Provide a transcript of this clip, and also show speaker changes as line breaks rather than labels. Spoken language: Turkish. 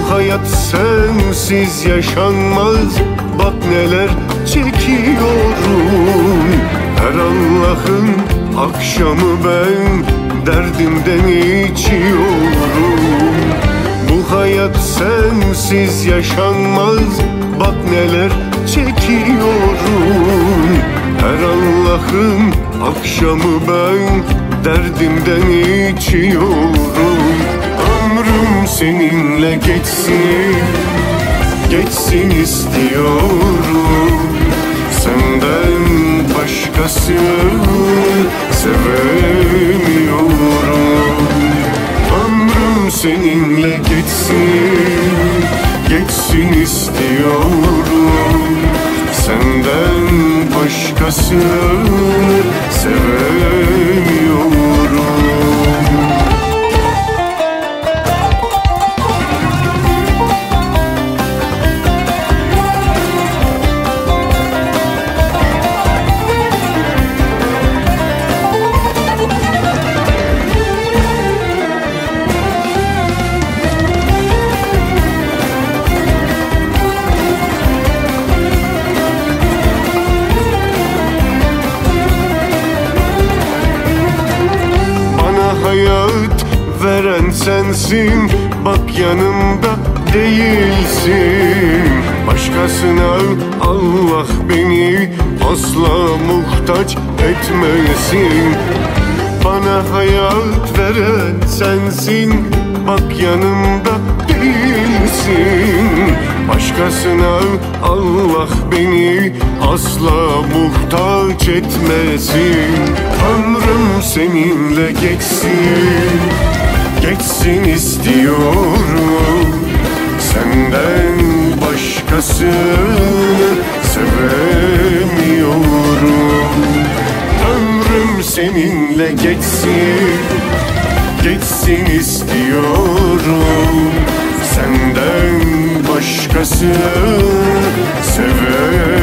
Bu hayat sensiz yaşanmaz. Bak neler çekiyorum. Her Allah'ın akşamı ben derdimden içiyorum. Bu hayat sensiz yaşanmaz. Bak neler çekiyorum. Her Allah'ın akşamı ben derdimden içiyorum. Ömrüm seninle geçsin, geçsin istiyorum. Senden başkasını sevemiyorum. Ömrüm seninle geçsin, geçsin istiyorum. Senden başkasını sevemiyorum. Hayat veren sensin, bak yanımda değilsin. Başkasına Allah beni asla muhtaç etmesin. Bana hayat veren sensin, bak yanımda değilsin. Başkasına Allah beni asla muhtaç etmesin. Ömrüm seninle geçsin, geçsin istiyorum. Senden başkasını sevemiyorum. Ömrüm seninle geçsin, geçsin istiyorum. Senden başkasını sevemiyorum.